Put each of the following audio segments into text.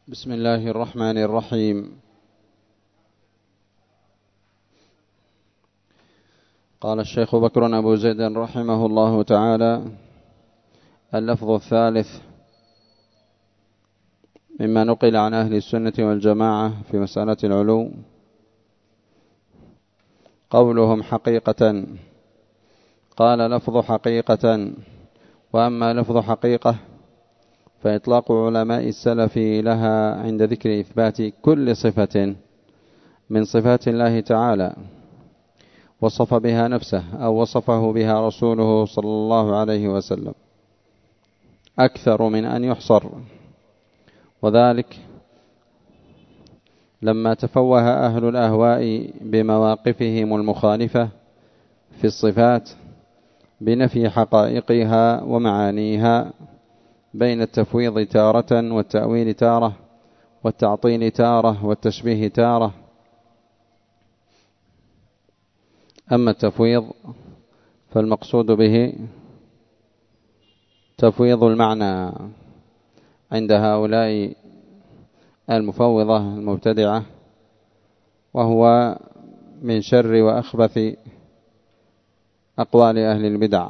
بسم الله الرحمن الرحيم. قال الشيخ بكر أبو زيد رحمه الله تعالى: اللفظ الثالث مما نقل عن أهل السنة والجماعة في مسألة العلو قولهم حقيقة. قال لفظ حقيقة. وأما لفظ حقيقة فإطلاق علماء السلف لها عند ذكر إثبات كل صفة من صفات الله تعالى وصف بها نفسه أو وصفه بها رسوله صلى الله عليه وسلم أكثر من أن يحصر، وذلك لما تفوه أهل الأهواء بمواقفهم المخالفة في الصفات بنفي حقائقها ومعانيها بين التفويض تارة والتأويل تارة والتعطيل تارة والتشبيه تارة. أما التفويض فالمقصود به تفويض المعنى عند هؤلاء المفوضة المبتدعة، وهو من شر وأخبث أقوال أهل البدع.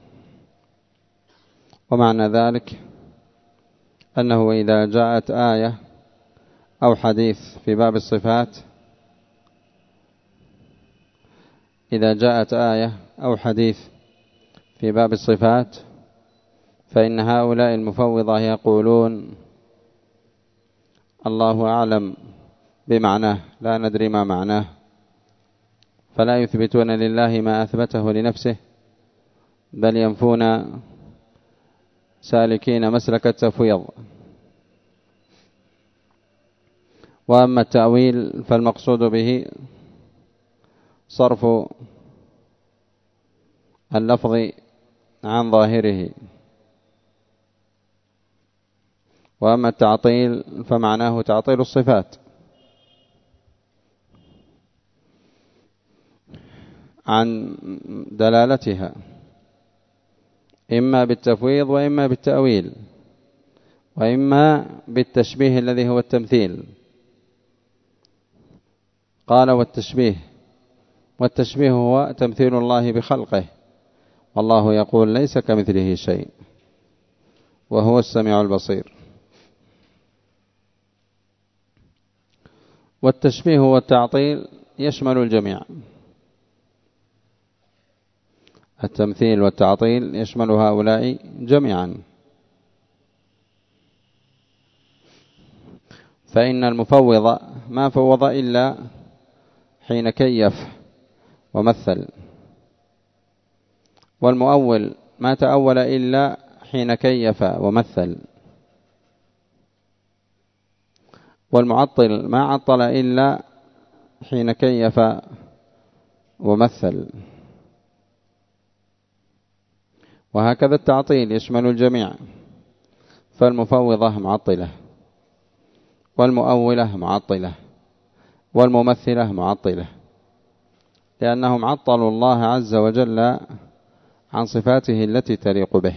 ومعنى ذلك أنه إذا جاءت آية أو حديث في باب الصفات في باب الصفات فإن هؤلاء المفوضة يقولون الله أعلم بمعناه، لا ندري ما معناه، فلا يثبتون لله ما أثبته لنفسه، بل ينفون سالكين مسلك التفويض. وأما التأويل فالمقصود به صرف اللفظ عن ظاهره. وأما التعطيل فمعناه تعطيل الصفات عن دلالتها، إما بالتفويض وإما بالتأويل وإما بالتشبيه الذي هو التمثيل. قال والتشبيه هو تمثيل الله بخلقه، والله يقول ليس كمثله شيء وهو السميع البصير. والتشبيه والتعطيل يشمل الجميع، التمثيل والتعطيل يشمل هؤلاء جميعا. فإن المفوض ما فوض إلا حين كيف ومثل، والمؤول ما تأول إلا حين كيف ومثل، والمعطل ما عطل إلا حين كيف ومثل. وهكذا التعطيل يشمل الجميع، فالمفوضة معطلة، والمؤولة معطلة، والممثلة معطلة، لأنهم عطلوا الله عز وجل عن صفاته التي تليق به،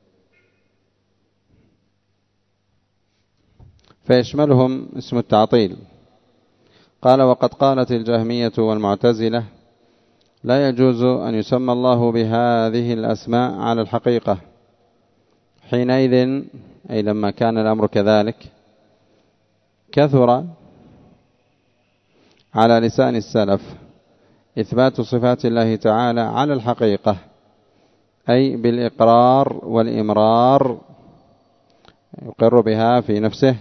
فيشملهم اسم التعطيل. قال: وقد قالت الجهمية والمعتزلة لا يجوز أن يسمى الله بهذه الأسماء على الحقيقة. حينئذ أي لما كان الأمر كذلك كثر على لسان السلف إثبات صفات الله تعالى على الحقيقة، أي بالإقرار والإمرار، يقر بها في نفسه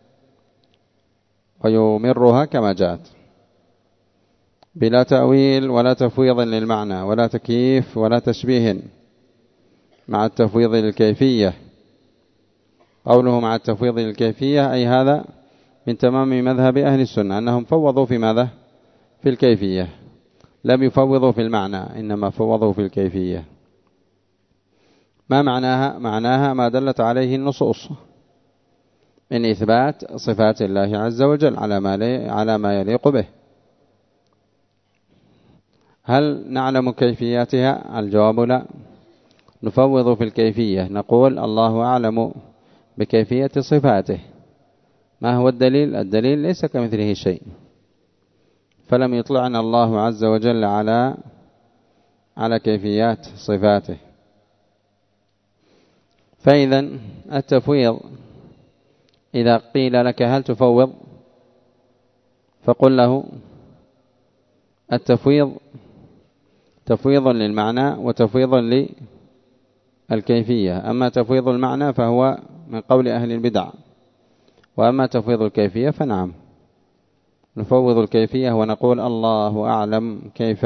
ويمرها كما جاءت، بلا تأويل ولا تفويض للمعنى ولا تكييف ولا تشبيه، مع التفويض للكيفية. قوله مع التفويض للكيفية أي هذا من تمام مذهب أهل السنة، أنهم فوضوا في ماذا؟ في الكيفية، لم يفوضوا في المعنى، إنما فوضوا في الكيفية. ما معناها؟ معناها ما دلت عليه النصوص من إثبات صفات الله عز وجل على ما يليق به. هل نعلم كيفياتها؟ الجواب لا. نفوض في الكيفية، نقول الله أعلم بكيفية صفاته، ما هو الدليل؟ الدليل ليس كمثله شيء، فلم يطلعنا الله عز وجل على كيفيات صفاته. فإذا التفويض إذا قيل لك هل تفوض، فقل له التفويض تفويض للمعنى وتفويض للكيفية. أما تفويض المعنى فهو من قول أهل البدع، وأما تفويض الكيفية فنعم نفوض الكيفية ونقول الله أعلم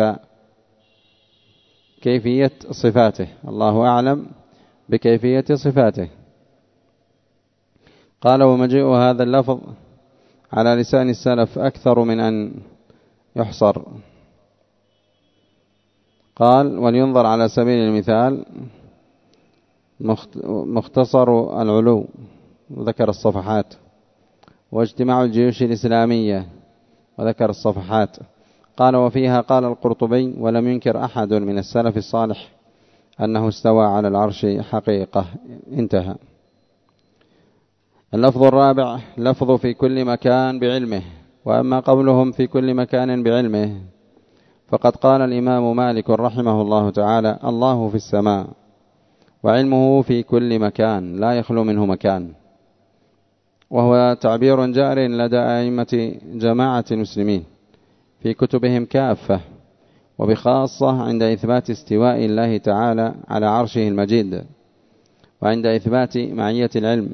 كيفية صفاته، الله أعلم بكيفية صفاته. قال ومجيء هذا اللفظ على لسان السلف أكثر من أن يحصر. قال ولينظر على سبيل المثال مختصر العلو، وذكر الصفحات، واجتماع الجيوش الإسلامية، وذكر الصفحات. قال وفيها قال القرطبي ولم ينكر أحد من السلف الصالح أنه استوى على العرش حقيقة. انتهى. اللفظ الرابع لفظ في كل مكان بعلمه. وأما قولهم في كل مكان بعلمه فقد قال الإمام مالك رحمه الله تعالى الله في السماء وعلمه في كل مكان لا يخلو منه مكان، وهو تعبير جار لدى أئمة جماعة المسلمين في كتبهم كافة، وبخاصة عند إثبات استواء الله تعالى على عرشه المجيد، وعند إثبات معية العلم،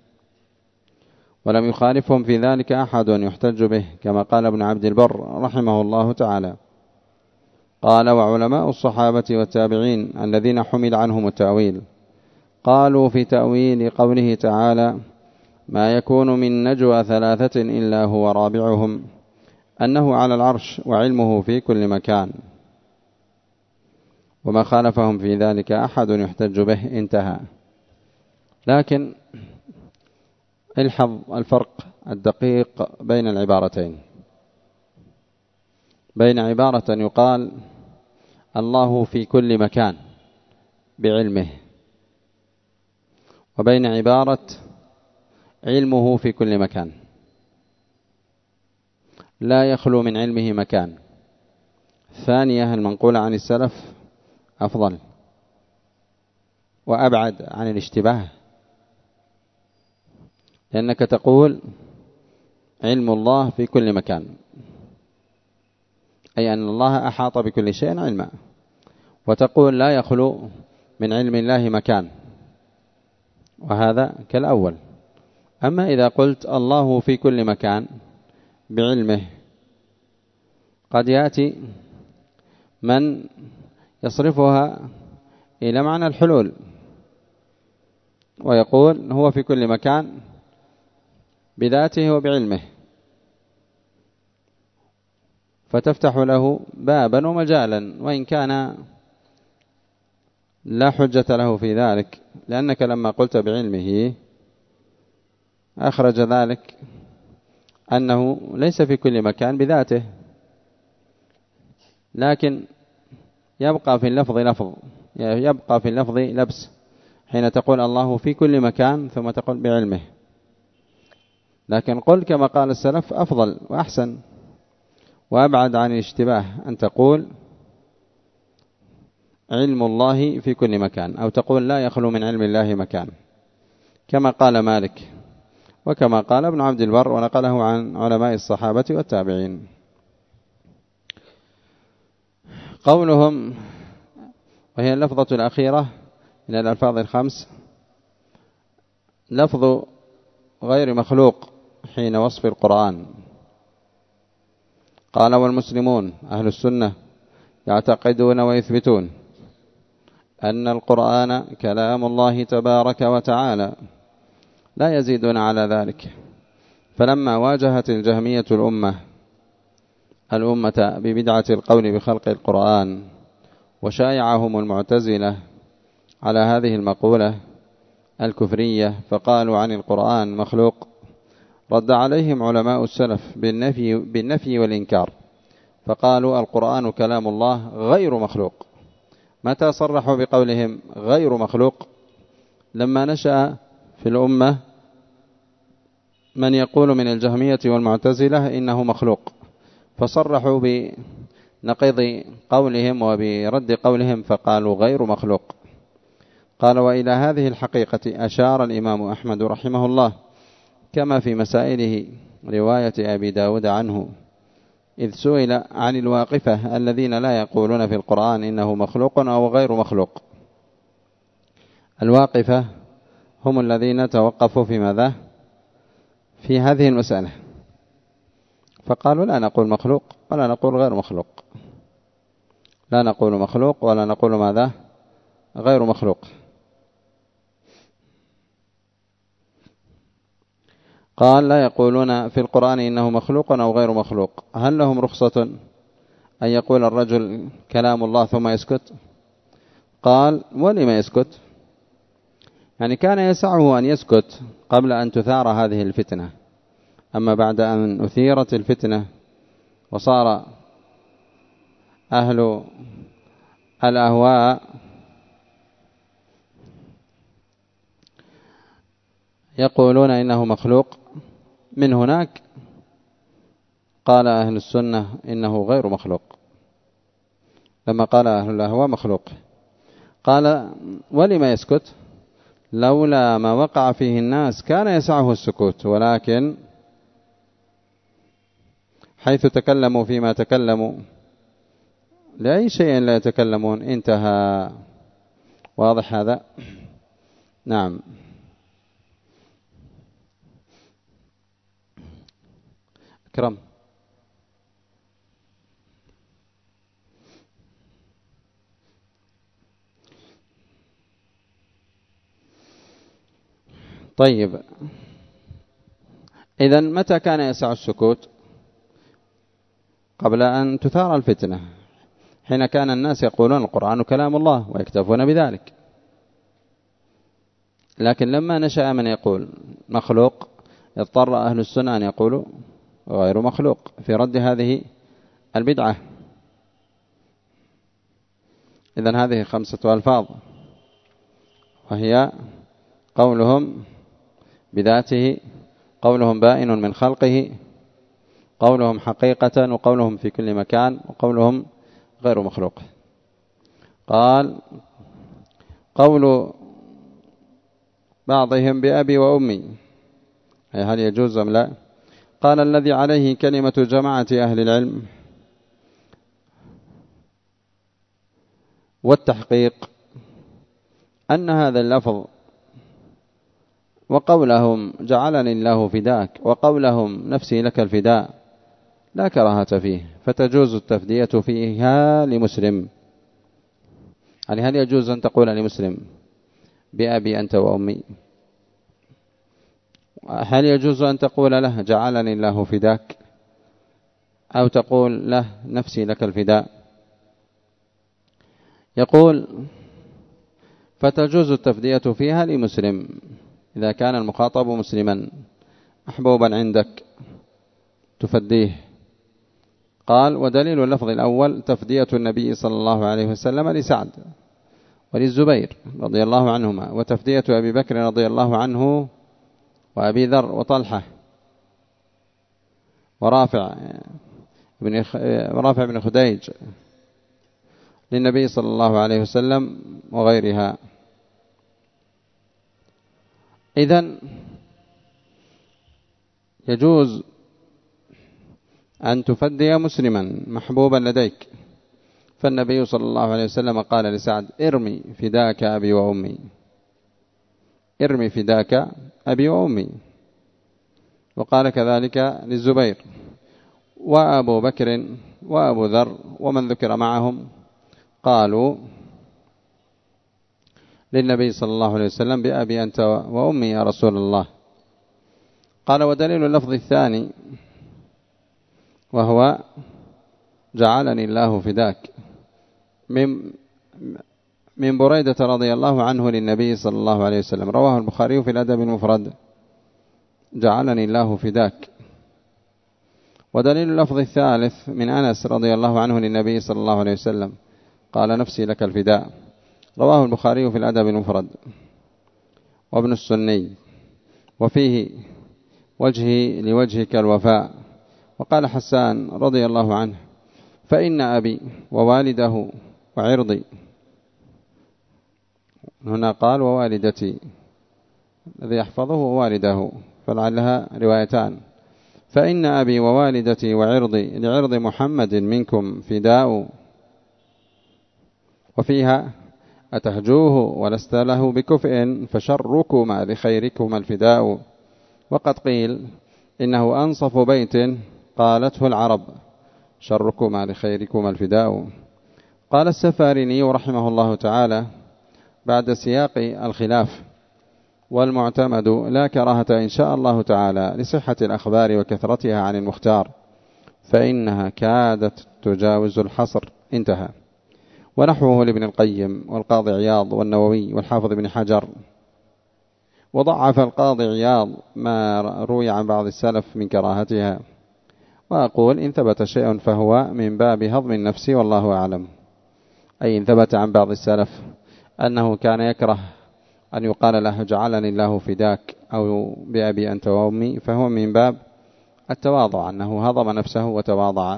ولم يخالفهم في ذلك أحد يحتج به، كما قال ابن عبد البر رحمه الله تعالى. قال وعلماء الصحابة والتابعين الذين حمل عنهم التأويل قالوا في تأويل قوله تعالى ما يكون من نجوى ثلاثة إلا هو رابعهم أنه على العرش وعلمه في كل مكان، وما خالفهم في ذلك أحد يحتج به. انتهى. لكن الحظ الفرق الدقيق بين العبارتين، بين عبارة يقال الله في كل مكان بعلمه، وبين عبارة علمه في كل مكان لا يخلو من علمه مكان. ثانية المنقولة عن السلف أفضل وأبعد عن الاشتباه، لأنك تقول علم الله في كل مكان، أي أن الله أحاط بكل شيء علما، وتقول لا يخلو من علم الله مكان، وهذا كالأول. أما إذا قلت الله في كل مكان بعلمه، قد يأتي من يصرفها إلى معنى الحلول ويقول هو في كل مكان بذاته وبعلمه، فتفتح له بابا ومجالا، وإن كان لا حجة له في ذلك، لأنك لما قلت بعلمه أخرج ذلك أنه ليس في كل مكان بذاته، لكن يبقى في اللفظ لبس حين تقول الله في كل مكان ثم تقول بعلمه. لكن قل كما قال السلف أفضل وأحسن وأبعد عن الاشتباه، أن تقول علم الله في كل مكان، أو تقول لا يخلو من علم الله مكان، كما قال مالك وكما قال ابن عبد البر ونقله عن علماء الصحابة والتابعين. قولهم وهي اللفظة الأخيرة من الألفاظ الخمس لفظ غير مخلوق حين وصف القرآن. قال والمسلمون أهل السنة يعتقدون ويثبتون أن القرآن كلام الله تبارك وتعالى، لا يزيدون على ذلك. فلما واجهت الجهمية الأمة ببدعة القول بخلق القرآن، وشايعهم المعتزلة على هذه المقولة الكفرية فقالوا عن القرآن مخلوق، رد عليهم علماء السلف بالنفي والإنكار، فقالوا القرآن كلام الله غير مخلوق. متى صرحوا بقولهم غير مخلوق؟ لما نشأ في الأمة من يقول من الجهمية والمعتزلة إنه مخلوق، فصرحوا بنقيض قولهم وبرد قولهم فقالوا غير مخلوق. قال: وإلى هذه الحقيقة أشار الإمام أحمد رحمه الله كما في مسائله رواية أبي داود عنه، إذ سئل عن الواقفة الذين لا يقولون في القرآن إنه مخلوق أو غير مخلوق. الواقفة هم الذين توقفوا في ماذا؟ في هذه المسألة، فقالوا لا نقول مخلوق ولا نقول غير مخلوق، لا نقول مخلوق ولا نقول ماذا؟ غير مخلوق. قال: لا يقولون في القرآن إنه مخلوق أو غير مخلوق. هل لهم رخصة أن يقول الرجل كلام الله ثم يسكت؟ قال: ولما يسكت؟ يعني كان يسعه أن يسكت قبل أن تثار هذه الفتنة، أما بعد أن أثيرت الفتنة وصار أهل الأهواء يقولون إنه مخلوق، من هناك قال أهل السنة إنه غير مخلوق، لما قال أهل الأهواء مخلوق. قال: ولما يسكت؟ لولا ما وقع فيه الناس كان يسعه السكوت، ولكن حيث تكلموا فيما تكلموا لأي شيء لا يتكلمون، انتهى. واضح هذا؟ نعم. أكرم. طيب، إذن متى كان يسع السكوت؟ قبل أن تثار الفتنة، حين كان الناس يقولون القرآن كلام الله ويكتفون بذلك. لكن لما نشأ من يقول مخلوق اضطر أهل السنة أن يقولوا غير مخلوق في رد هذه البدعة. إذن هذه 5 ألفاظ، وهي قولهم بذاته، قولهم بائن من خلقه، قولهم حقيقة، وقولهم في كل مكان، وقولهم غير مخلوق. قال: قول بعضهم بأبي وأمي، هل يجوز أم لا؟ قال: الذي عليه كلمة جماعة أهل العلم والتحقيق أن هذا اللفظ وقولهم جعلني الله فداك وقولهم نفسي لك الفداء لا كراهة فيه، فتجوز التفدية فيها لمسلم. يعني هل يجوز أن تقول لمسلم بأبي أنت وأمي؟ هل يجوز أن تقول له جعلني الله فداك، أو تقول له نفسي لك الفداء؟ يقول: فتجوز التفدية فيها لمسلم إذا كان المخاطب مسلما محبوبا عندك تفديه. قال: ودليل اللفظ الأول تفدية النبي صلى الله عليه وسلم لسعد وللزبير رضي الله عنهما، وتفدية أبي بكر رضي الله عنه وأبي ذر وطلحة ورافع بن خديج للنبي صلى الله عليه وسلم وغيرها. إذن يجوز أن تفدي مسلما محبوبا لديك، فالنبي صلى الله عليه وسلم قال لسعد: ارمي فداك أبي وأمي، ارمي فداك أبي وأمي. وقال كذلك للزبير وأبو بكر وأبو ذر ومن ذكر معهم قالوا للنبي صلى الله عليه وسلم بأبي أنت وأمي يا رسول الله. قال: ودليل اللفظ الثاني وهو جعلني الله فداك من بريدة رضي الله عنه للنبي صلى الله عليه وسلم، رواه البخاري في الأدب المفرد، جعلني الله فداك. ودليل اللفظ الثالث من أنس رضي الله عنه للنبي صلى الله عليه وسلم قال: نفسي لك الفداء، رواه البخاري في الأدب المفرد وابن السني، وفيه وجهي لوجهك الوفاء. وقال حسان رضي الله عنه: فإن أبي ووالده وعرضي، هنا قال ووالدتي، الذي يحفظه ووالده، فلعلها روايتان. فإن أبي ووالدتي وعرضي لعرض محمد منكم فداء. وفيها: أتهجوه ولست له بكفء فشركما لخيركما الفداء. وقد قيل إنه أنصف بيت قالته العرب: شركما لخيركما الفداء. قال السفاريني رحمه الله تعالى بعد سياق الخلاف: والمعتمد لا كراهة إن شاء الله تعالى لصحة الأخبار وكثرتها عن المختار، فإنها كادت تجاوز الحصر. انتهى. ونحوه لابن القيم والقاضي عياض والنووي والحافظ ابن حجر. وضعف القاضي عياض ما روي عن بعض السلف من كراهتها. وأقول إن ثبت شيء فهو من باب هضم النفس والله أعلم، أي إن ثبت عن بعض السلف أنه كان يكره أن يقال له جعلني الله فداك أو بأبي أنت وأمي، فهو من باب التواضع، أنه هضم نفسه وتواضع.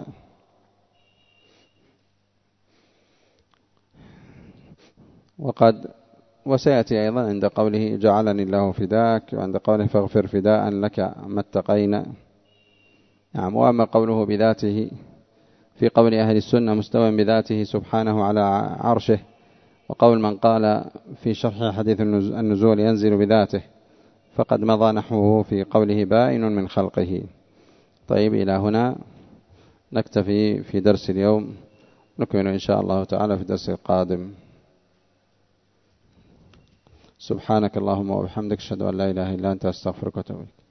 وسيأتي أيضا عند قوله جعلني الله فداك، وعند قوله فاغفر فداء لك ما اتقينا. نعم. وأما قوله بذاته في قول أهل السنة مستوى بذاته سبحانه على عرشه، وقول من قال في شرح حديث النزول ينزل بذاته، فقد مضى نحوه في قوله بائن من خلقه. طيب، إلى هنا نكتفي في درس اليوم، نكمل إن شاء الله تعالى في الدرس القادم. سبحانك اللهم وبحمدك، أشهد أن لا إله إلا أنت، أستغفرك وأتوب إليك.